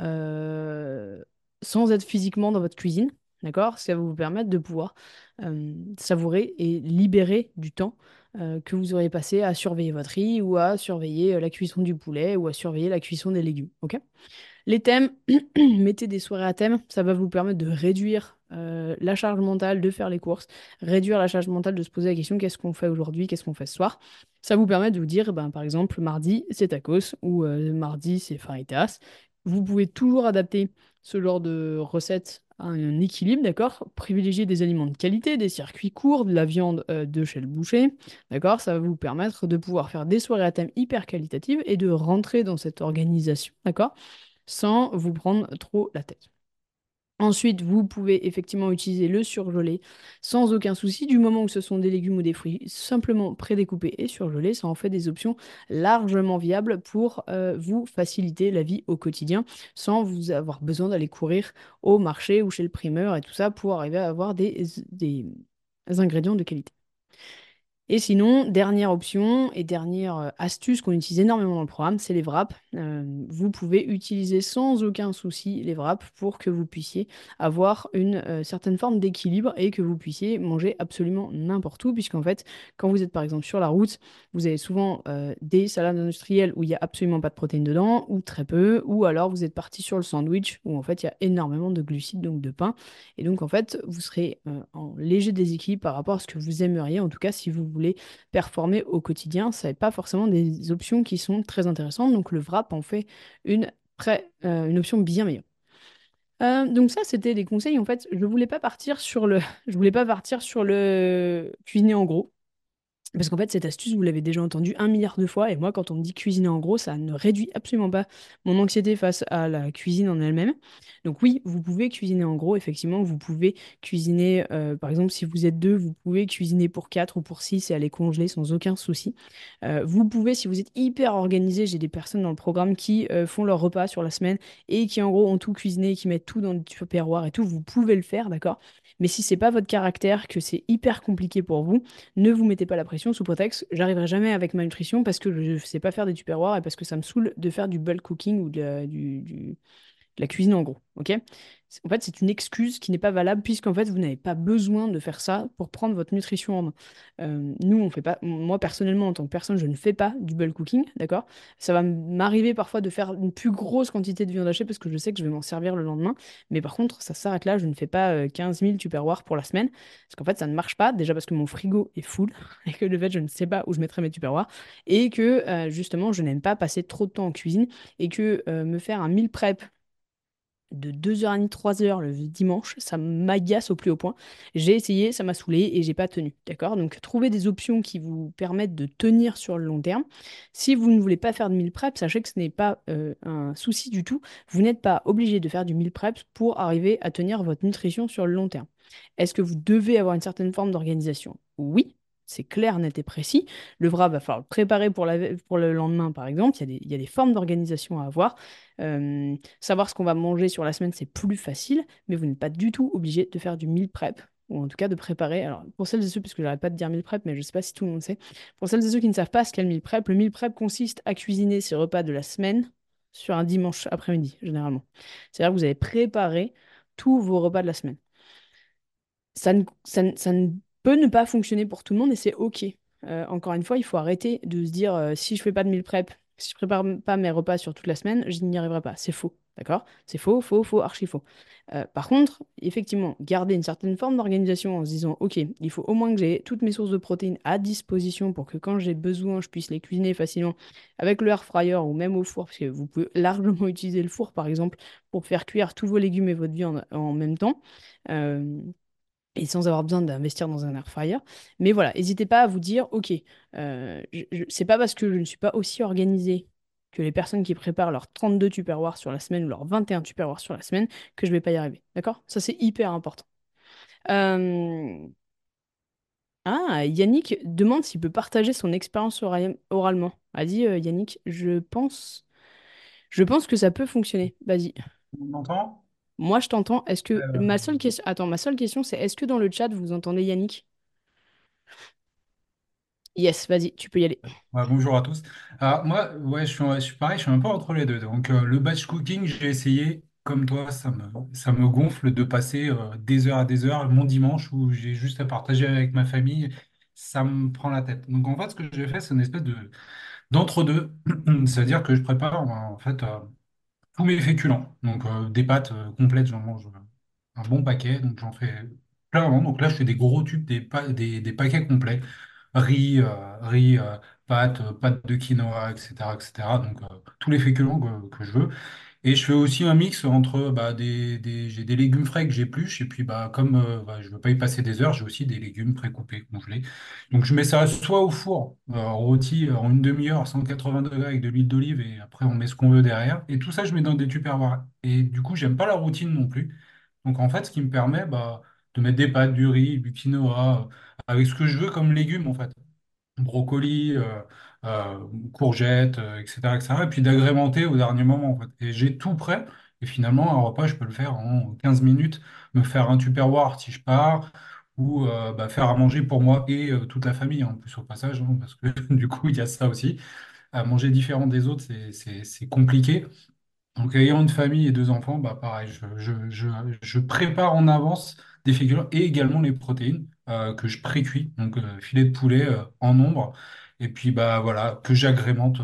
euh, sans être physiquement dans votre cuisine, d'accord? Ça va vous permettre de pouvoir savourer et libérer du temps que vous auriez passé à surveiller votre riz ou à surveiller la cuisson du poulet ou à surveiller la cuisson des légumes, ok? Les thèmes, mettez des soirées à thème, ça va vous permettre de réduire la charge mentale, de faire les courses, réduire la charge mentale de se poser la question qu'est-ce qu'on fait aujourd'hui, qu'est-ce qu'on fait ce soir. Ça vous permet de vous dire, ben, par exemple, mardi c'est tacos ou mardi c'est fajitas. Vous pouvez toujours adapter ce genre de recette à un équilibre, d'accord? Privilégier des aliments de qualité, des circuits courts, de la viande de chez le boucher, d'accord? Ça va vous permettre de pouvoir faire des soirées à thème hyper qualitatives et de rentrer dans cette organisation, d'accord? Sans vous prendre trop la tête. Ensuite, vous pouvez effectivement utiliser le surgelé sans aucun souci, du moment où ce sont des légumes ou des fruits simplement prédécoupés et surgelés, ça en fait des options largement viables pour vous faciliter la vie au quotidien, sans vous avoir besoin d'aller courir au marché ou chez le primeur et tout ça pour arriver à avoir des ingrédients de qualité. Et sinon, dernière option et dernière astuce qu'on utilise énormément dans le programme, c'est les wraps. Vous pouvez utiliser sans aucun souci les wraps pour que vous puissiez avoir une certaine forme d'équilibre et que vous puissiez manger absolument n'importe où, puisqu'en fait, quand vous êtes par exemple sur la route, vous avez souvent des salades industrielles où il n'y a absolument pas de protéines dedans, ou très peu, ou alors vous êtes parti sur le sandwich où en fait il y a énormément de glucides, donc de pain. Et donc, en fait, vous serez en léger déséquilibre par rapport à ce que vous aimeriez, en tout cas, si vous voulez performer au quotidien. Ça n'est pas forcément des options qui sont très intéressantes. Donc, le wrap en fait une option bien meilleure. Donc ça, c'était des conseils. En fait, je voulais pas partir sur le, je voulais pas partir sur le cuisiner en gros. Parce qu'en fait, cette astuce, vous l'avez déjà entendue 1 milliard de fois, et moi, quand on me dit cuisiner en gros, ça ne réduit absolument pas mon anxiété face à la cuisine en elle-même. Donc oui, vous pouvez cuisiner en gros, effectivement, vous pouvez cuisiner, par exemple, si vous êtes deux, vous pouvez cuisiner pour quatre ou pour six et aller congeler sans aucun souci. Vous pouvez, si vous êtes hyper organisé, j'ai des personnes dans le programme qui font leur repas sur la semaine et qui en gros ont tout cuisiné, qui mettent tout dans le tupperware et tout, vous pouvez le faire, d'accord? Mais si c'est pas votre caractère, que c'est hyper compliqué pour vous, ne vous mettez pas la pression sous prétexte j'arriverai jamais avec ma nutrition parce que je ne sais pas faire des tupperwares et parce que ça me saoule de faire du bulk cooking ou de la cuisine en gros. Ok? En fait, c'est une excuse qui n'est pas valable puisqu'en fait, vous n'avez pas besoin de faire ça pour prendre votre nutrition en main. Nous, on fait pas. Moi, personnellement, en tant que personne, je ne fais pas du bulk cooking, d'accord? Ça va m'arriver parfois de faire une plus grosse quantité de viande hachée parce que je sais que je vais m'en servir le lendemain. Mais par contre, ça s'arrête là. Je ne fais pas 15 000 tupperwares pour la semaine parce qu'en fait, ça ne marche pas. Déjà parce que mon frigo est full et que de fait, je ne sais pas où je mettrai mes tupperwares et que justement, je n'aime pas passer trop de temps en cuisine et que me faire un meal prep de 2h30, 3h le dimanche, ça m'agace au plus haut point. J'ai essayé, ça m'a saoulé et j'ai pas tenu. D'accord? Donc, trouvez des options qui vous permettent de tenir sur le long terme. Si vous ne voulez pas faire de meal prep, sachez que ce n'est pas un souci du tout. Vous n'êtes pas obligé de faire du meal prep pour arriver à tenir votre nutrition sur le long terme. Est-ce que vous devez avoir une certaine forme d'organisation? Oui. C'est clair, net et précis. Le wrap va falloir le préparer pour le lendemain, par exemple. Il y a des formes d'organisation à avoir. Savoir ce qu'on va manger sur la semaine, c'est plus facile, mais vous n'êtes pas du tout obligé de faire du meal prep, ou en tout cas de préparer. Alors, pour celles et ceux, parce que j'arrête pas de dire meal prep, mais je sais pas si tout le monde sait, pour celles et ceux qui ne savent pas ce qu'est le meal prep consiste à cuisiner ses repas de la semaine sur un dimanche après-midi, généralement. C'est-à-dire que vous avez préparé tous vos repas de la semaine. Ça ne peut ne pas fonctionner pour tout le monde et c'est OK. Encore une fois, il faut arrêter de se dire si je fais pas de meal prep, si je prépare pas mes repas sur toute la semaine, je n'y arriverai pas. C'est faux, d'accord? C'est faux, faux, faux, archi faux. Par contre, effectivement, garder une certaine forme d'organisation en se disant OK, il faut au moins que j'ai toutes mes sources de protéines à disposition pour que quand j'ai besoin, je puisse les cuisiner facilement avec le air fryer ou même au four, parce que vous pouvez largement utiliser le four par exemple pour faire cuire tous vos légumes et votre viande en même temps. Euh, et sans avoir besoin d'investir dans un air fryer. Mais voilà, n'hésitez pas à vous dire, ok, c'est pas parce que je ne suis pas aussi organisée que les personnes qui préparent leurs 32 Tupperware sur la semaine ou leurs 21 Tupperware sur la semaine que je vais pas y arriver. D'accord? Ça, c'est hyper important. Euh, Ah, Yannick demande s'il peut partager son expérience oralement. Vas-y, Yannick, je pense que ça peut fonctionner. Vas-y. On m'entend? Moi, je t'entends. Est-ce que Euh, ma seule question, attends, ma seule question, c'est est-ce que dans le chat vous entendez Yannick? Yes, vas-y, tu peux y aller. ouais, bonjour à tous. Alors moi, ouais, je suis pareil, je suis un peu entre les deux. Donc le batch cooking, j'ai essayé, comme toi, ça me gonfle de passer des heures à des heures. Mon dimanche où j'ai juste à partager avec ma famille, ça me prend la tête. Donc en fait, ce que j'ai fait, c'est une espèce de d'entre-deux. C'est-à-dire que je prépare en fait tous mes féculents. Donc des pâtes complètes, j'en mange un bon paquet. Donc j'en fais plein avant. Donc là, je fais des gros tubes, des paquets complets. Riz, pâtes, pâtes de quinoa, etc., etc. Donc tous les féculents que je veux. Et je fais aussi un mix entre bah, j'ai des légumes frais que j'épluche et puis bah, comme bah, je ne veux pas y passer des heures, j'ai aussi des légumes précoupés, congelés. Donc je mets ça soit au four, rôti en une demi-heure à 180 degrés avec de l'huile d'olive et après on met ce qu'on veut derrière. Et tout ça, je mets dans des tupperwares. Et du coup, j'aime pas la routine non plus. Donc en fait, ce qui me permet bah, de mettre des pâtes, du riz, du quinoa, avec ce que je veux comme légumes en fait brocoli, courgettes, etc., etc. Et puis d'agrémenter au dernier moment, en fait. Et j'ai tout prêt. Et finalement, un repas, je peux le faire en 15 minutes, me faire un tupperware si je pars, ou bah, faire à manger pour moi et toute la famille, en plus au passage, hein, parce que du coup, il y a ça aussi. À manger différent des autres, c'est compliqué. Donc, ayant une famille et deux enfants, bah, pareil, je prépare en avance des féculents et également les protéines que je pré-cuis, donc filet de poulet en nombre, et puis bah, voilà, que j'agrémente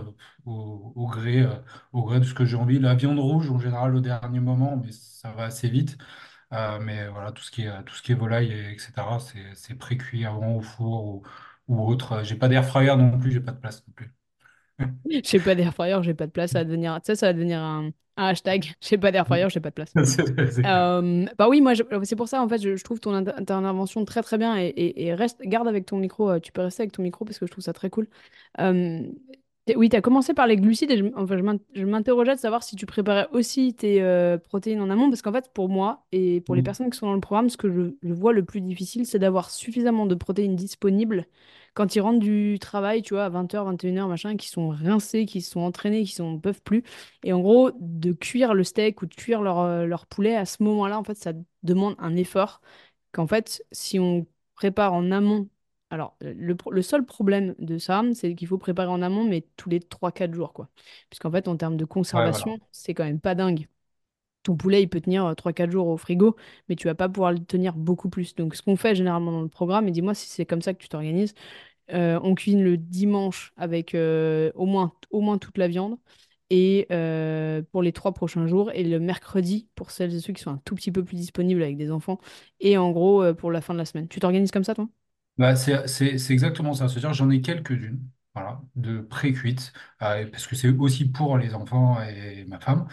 au gré de ce que j'ai envie. La viande rouge, en général, au dernier moment, mais ça va assez vite. Mais voilà, tout ce qui est volaille, etc., c'est pré-cuit avant au four ou autre. J'ai pas d'air fryer non plus, j'ai pas de place non plus. J'ai pas d'air fryer, j'ai pas de place. Ça va devenir, ça va devenir un hashtag. J'ai pas d'air fryer, j'ai pas de place. C'est clair. Bah oui, moi, c'est pour ça, en fait, je trouve ta intervention très très bien et reste, garde avec ton micro. Tu peux rester avec ton micro parce que je trouve ça très cool. Euh, oui, tu as commencé par les glucides et enfin, je m'interrogeais de savoir si tu préparais aussi tes protéines en amont parce qu'en fait, pour moi et pour les personnes qui sont dans le programme, ce que je vois le plus difficile, c'est d'avoir suffisamment de protéines disponibles quand ils rentrent du travail, tu vois, à 20h, 21h, machin, qui sont rincés, qui sont entraînés, qui sont peuvent plus. Et en gros, de cuire le steak ou de cuire leur poulet, à ce moment-là, en fait, ça demande un effort qu'en fait, si on prépare en amont, alors le seul problème de ça, c'est qu'il faut préparer en amont, mais tous les 3 4 jours, quoi. Puisqu'en fait, en termes de Ouais, voilà. conservation, c'est quand même pas dingue. Ton poulet, il peut tenir 3 4 jours au frigo, mais tu vas pas pouvoir le tenir beaucoup plus. Donc, ce qu'on fait généralement dans le programme, et dis-moi si c'est comme ça que tu t'organises, on cuisine le dimanche avec au moins toute la viande. Et pour les 3 prochains jours, et le mercredi pour celles et ceux qui sont un tout petit peu plus disponibles avec des enfants, et en gros pour la fin de la semaine. Tu t'organises comme ça, toi? Bah, c'est exactement ça. C'est-à-dire, j'en ai quelques-unes, voilà, de pré-cuites, parce que c'est aussi pour les enfants et ma femme.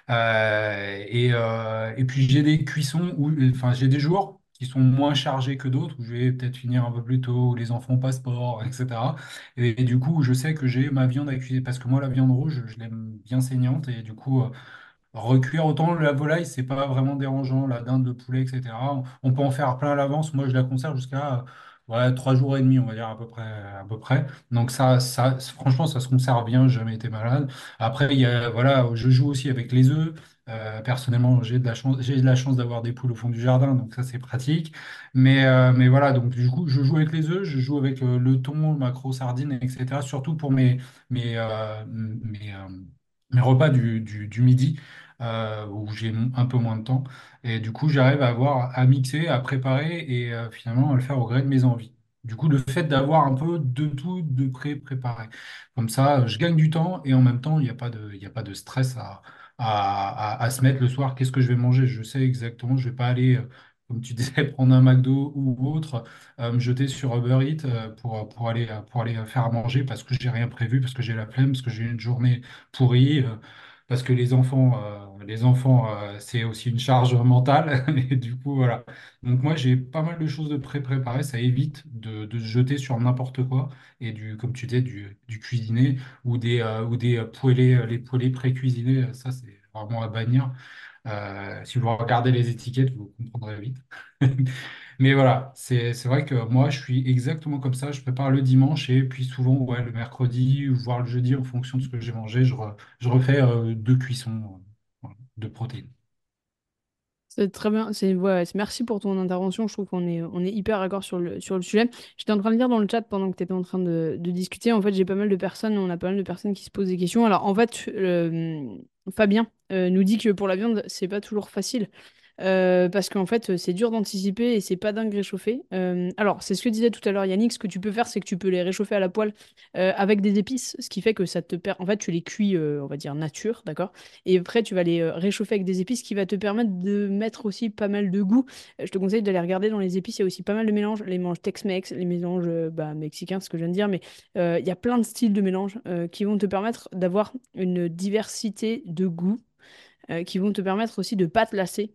Et puis, j'ai des cuissons où, enfin, j'ai des jours qui sont moins chargés que d'autres, où je vais peut-être finir un peu plus tôt, où les enfants passent sport, etc. Et du coup, je sais que j'ai ma viande à cuisiner, parce que moi, la viande rouge, je l'aime bien saignante, et du coup, recuire autant la volaille, c'est pas vraiment dérangeant, la dinde, le poulet, etc. On peut en faire plein à l'avance. Moi, je la conserve jusqu'à ouais, 3 jours et demi, on va dire à peu près, à peu près. Donc franchement, ça se conserve bien. J'ai jamais été malade. Après, voilà, je joue aussi avec les œufs. Personnellement, j'ai de la chance d'avoir des poules au fond du jardin, donc ça c'est pratique. Mais voilà, donc du coup, je joue avec les œufs, je joue avec le thon, le maquereau, sardine, etc. Surtout pour mes, mes repas du midi. où j'ai un peu moins de temps. Et du coup, j'arrive à avoir à mixer, à préparer et finalement à le faire au gré de mes envies. Du coup, le fait d'avoir un peu de tout de préparé. Comme ça, je gagne du temps et en même temps, il y a pas de stress à se mettre le soir. Qu'est-ce que je vais manger? Je sais exactement, je vais pas aller, comme tu disais, prendre un McDo ou autre, me jeter sur Uber Eats pour aller faire à manger parce que j'ai rien prévu, parce que j'ai la flemme, parce que j'ai une journée pourrie. Parce que les enfants, c'est aussi une charge mentale. Et du coup, voilà. Donc moi, j'ai pas mal de choses de préparées. Ça évite de se jeter sur n'importe quoi et comme tu dis, du cuisiner ou des poêlés, les poêlés pré-cuisinés. Ça, c'est vraiment à bannir. Si vous regardez les étiquettes, vous comprendrez vite. Mais voilà, c'est vrai que moi, je suis exactement comme ça. Je prépare le dimanche et puis souvent, ouais, le mercredi, voire le jeudi, en fonction de ce que j'ai mangé, je refais deux cuissons voilà, de protéines. C'est très bien. Merci pour ton intervention. Je trouve qu'on est hyper d'accord sur le sujet. J'étais en train de lire dans le chat pendant que tu étais en train de discuter. En fait, j'ai pas mal de personnes, on a pas mal de personnes qui se posent des questions. Alors, en fait, Fabien nous dit que pour la viande, c'est pas toujours facile. Parce qu'en fait, c'est dur d'anticiper et c'est pas dingue réchauffé. Alors, c'est ce que disait tout à l'heure Yannick. Ce que tu peux faire, c'est que tu peux les réchauffer à la poêle avec des épices, ce qui fait que ça te perd. En fait, tu les cuis, on va dire nature, d'accord? Et après, tu vas les réchauffer avec des épices, ce qui va te permettre de mettre aussi pas mal de goût. Je te conseille d'aller regarder dans les épices. Il y a aussi pas mal de mélanges, les mélanges Tex-Mex, les mélanges mexicains, ce que je viens de dire. Mais il y a plein de styles de mélanges qui vont te permettre d'avoir une diversité de goûts qui vont te permettre aussi de pas te lasser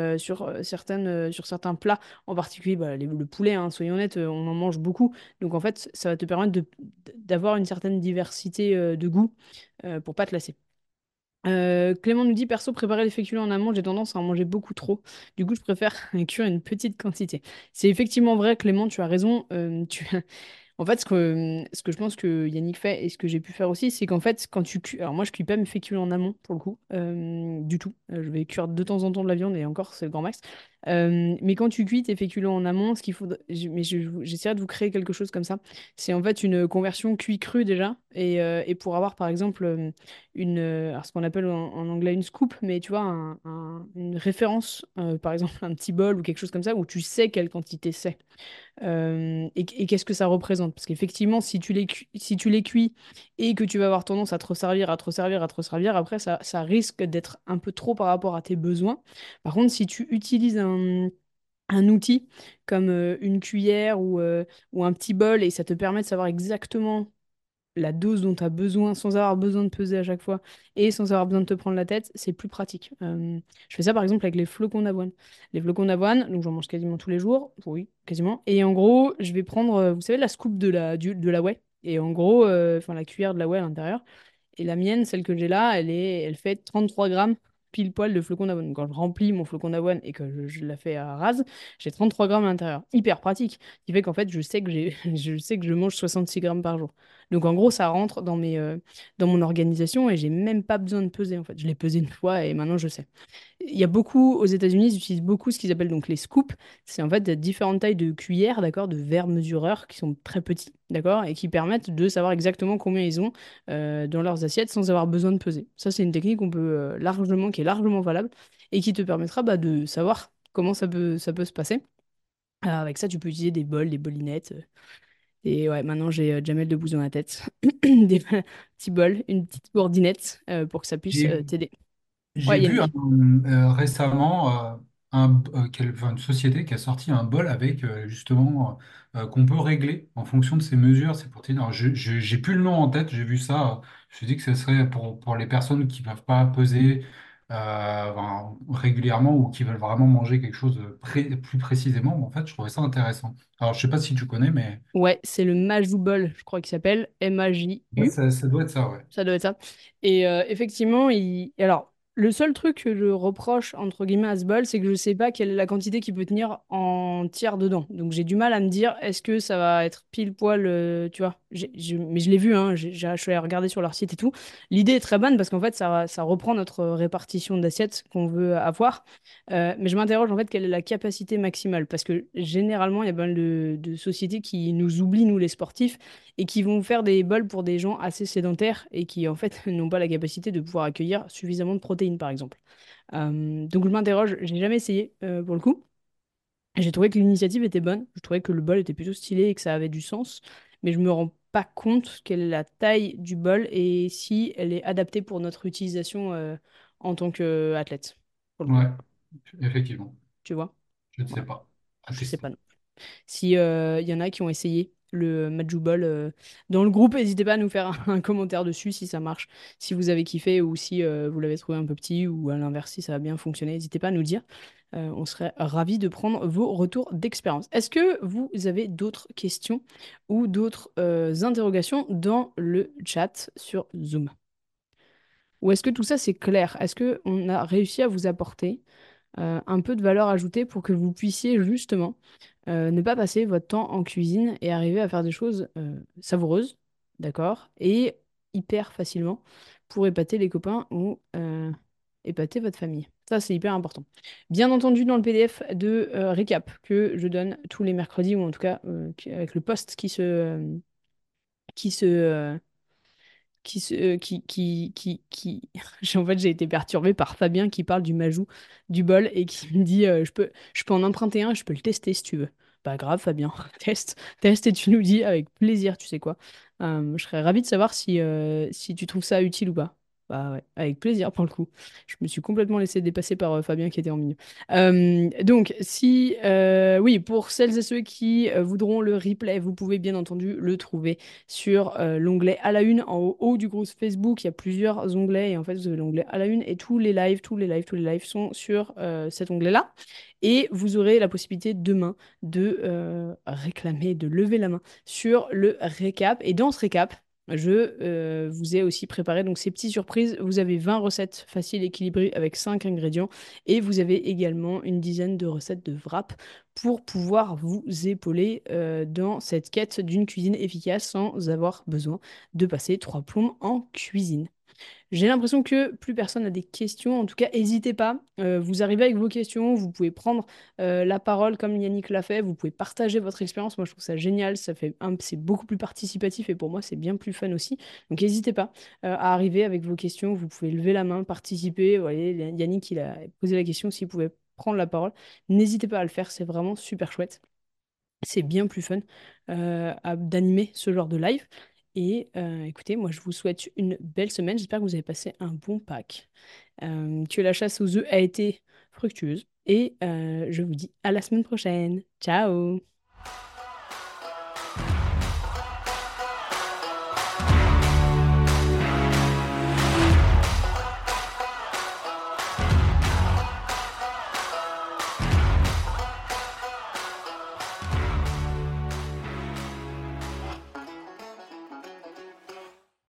sur certains plats, en particulier bah, le poulet, hein, soyons honnêtes, on en mange beaucoup. Donc en fait, ça va te permettre d'avoir une certaine diversité de goûts pour pas te lasser. Clément nous dit, perso, préparer les féculents en amont, j'ai tendance à en manger beaucoup trop. Du coup, je préfère cuire une petite quantité. C'est effectivement vrai, Clément, tu as raison. En fait, ce que je pense que Yannick fait et ce que j'ai pu faire aussi, c'est qu'en fait, quand tu cuis. Alors, moi, je cuis pas mes féculents en amont, pour le coup, du tout. Je vais cuire de temps en temps de la viande et encore, c'est le grand max. Mais quand tu cuis tes féculents en amont, ce qu'il faut. J'essaierai de vous créer quelque chose comme ça. C'est en fait une conversion cuit-cru déjà. Et pour avoir, par exemple, alors ce qu'on appelle en anglais une scoop, mais tu vois, une référence, par exemple, un petit bol ou quelque chose comme ça, où tu sais quelle quantité c'est. Et qu'est-ce que ça représente? Parce qu'effectivement, si tu les cuis et que tu vas avoir tendance à te resservir, à te resservir, à te resservir, après, ça risque d'être un peu trop par rapport à tes besoins. Par contre, si tu utilises un outil comme une cuillère ou un petit bol et ça te permet de savoir exactement la dose dont tu as besoin sans avoir besoin de peser à chaque fois et sans avoir besoin de te prendre la tête, c'est plus pratique. Je fais ça par exemple avec les flocons d'avoine. Les flocons d'avoine, donc j'en mange quasiment tous les jours, oui, quasiment. Et en gros, je vais prendre, vous savez, la scoop de la whey. Et en gros, enfin la cuillère de la whey à l'intérieur. Et la mienne, celle que j'ai là, elle fait 33 grammes pile poil de flocons d'avoine. Donc, quand je remplis mon flocon d'avoine et que je la fais à rase, j'ai 33 grammes à l'intérieur. Hyper pratique. Ce qui fait qu'en fait, je sais que je sais que je mange 66 grammes par jour. Donc en gros, ça rentre dans mon organisation et j'ai même pas besoin de peser en fait. Je l'ai pesé une fois et maintenant je sais. Il y a beaucoup, aux États-Unis, ils utilisent beaucoup ce qu'ils appellent donc les scoops. C'est en fait différentes tailles de cuillères, d'accord, de verres mesureurs qui sont très petits, d'accord, et qui permettent de savoir exactement combien ils ont dans leurs assiettes sans avoir besoin de peser. Ça, c'est une technique qui est largement valable et qui te permettra bah, de savoir comment ça peut se passer. Avec ça, tu peux utiliser des bols, des bolinettes. Et ouais, maintenant j'ai Jamel Debbouze dans la tête. Des petits bols, une petite gourdinette pour que ça puisse J'ai t'aider. J'ai Ouais, vu Yannick. récemment enfin, une société qui a sorti un bol avec justement qu'on peut régler en fonction de ses mesures. C'est pour te dire, alors, j'ai plus le nom en tête, j'ai vu ça. Je me suis dit que ce serait pour les personnes qui ne peuvent pas peser enfin, régulièrement ou qui veulent vraiment manger quelque chose de plus précisément. En fait, je trouvais ça intéressant. Alors, je sais pas si tu connais, mais Ouais, c'est le Majou Bol, je crois qu'il s'appelle ouais, MAJU. ça doit être ça, ouais. Ça doit être ça. Et effectivement, alors, le seul truc que je reproche, entre guillemets, à ce bol, c'est que je sais pas quelle est la quantité qui peut tenir en tiers dedans. Donc j'ai du mal à me dire, est-ce que ça va être pile poil, tu vois. Mais je l'ai vu, hein, je suis allé regarder sur leur site et tout. L'idée est très bonne parce qu'en fait, ça reprend notre répartition d'assiettes qu'on veut avoir. Mais je m'interroge, en fait, quelle est la capacité maximale. Parce que généralement, il y a pas mal de sociétés qui nous oublient, nous les sportifs, et qui vont faire des bols pour des gens assez sédentaires et qui en fait n'ont pas la capacité de pouvoir accueillir suffisamment de protéines. protéines, par exemple. Donc je m'interroge, j'ai jamais essayé pour le coup. J'ai trouvé que l'initiative était bonne, je trouvais que le bol était plutôt stylé et que ça avait du sens, mais je me rends pas compte quelle est la taille du bol et si elle est adaptée pour notre utilisation en tant qu'athlète, pour le coup, Ouais, effectivement. tu vois? Je ne sais Voilà, pas. À je sais pas tester. non. Si y en a qui ont essayé le Majou Ball dans le groupe, n'hésitez pas à nous faire un commentaire dessus si ça marche, si vous avez kiffé ou si vous l'avez trouvé un peu petit ou à l'inverse si ça a bien fonctionné. N'hésitez pas à nous le dire. On serait ravis de prendre vos retours d'expérience. Est-ce que vous avez d'autres questions ou d'autres interrogations dans le chat sur Zoom? Ou est-ce que tout ça c'est clair? Est-ce que on a réussi à vous apporter un peu de valeur ajoutée pour que vous puissiez justement ne pas passer votre temps en cuisine et arriver à faire des choses savoureuses, d'accord, et hyper facilement pour épater les copains ou épater votre famille. Ça, c'est hyper important. Bien entendu, dans le PDF de récap que je donne tous les mercredis, ou en tout cas avec le post qui se, En fait, j'ai été perturbée par Fabien qui parle du Majou, du bol, et qui me dit je peux en emprunter un, je peux le tester si tu veux. Pas grave, Fabien, teste et tu nous dis avec plaisir, tu sais quoi. Je serais ravie de savoir si tu trouves ça utile ou pas. Bah ouais, avec plaisir pour le coup. Je me suis complètement laissé dépasser par Fabien qui était en milieu. Donc, oui, pour celles et ceux qui voudront le replay, vous pouvez bien entendu le trouver sur l'onglet à la une en haut du groupe Facebook. Il y a plusieurs onglets et en fait, vous avez l'onglet à la une et tous les lives sont sur cet onglet-là. Et vous aurez la possibilité demain de réclamer, de lever la main sur le récap. Et dans ce récap, je vous ai aussi préparé donc ces petites surprises. Vous avez 20 recettes faciles, équilibrées avec 5 ingrédients. Et vous avez également une dizaine de recettes de wrap pour pouvoir vous épauler dans cette quête d'une cuisine efficace sans avoir besoin de passer trois plombes en cuisine. J'ai l'impression que plus personne n'a des questions. En tout cas, n'hésitez pas. Vous arrivez avec vos questions. Vous pouvez prendre la parole comme Yannick l'a fait. Vous pouvez partager votre expérience. Moi, je trouve ça génial. C'est beaucoup plus participatif et pour moi, c'est bien plus fun aussi. Donc, n'hésitez pas à arriver avec vos questions. Vous pouvez lever la main, participer. Vous voyez, Yannick, il a posé la question s'il pouvait prendre la parole. N'hésitez pas à le faire. C'est vraiment super chouette. C'est bien plus fun d'animer ce genre de live. Et écoutez, moi je vous souhaite une belle semaine. J'espère que vous avez passé un bon Pâques, que la chasse aux œufs a été fructueuse. Et je vous dis à la semaine prochaine. Ciao!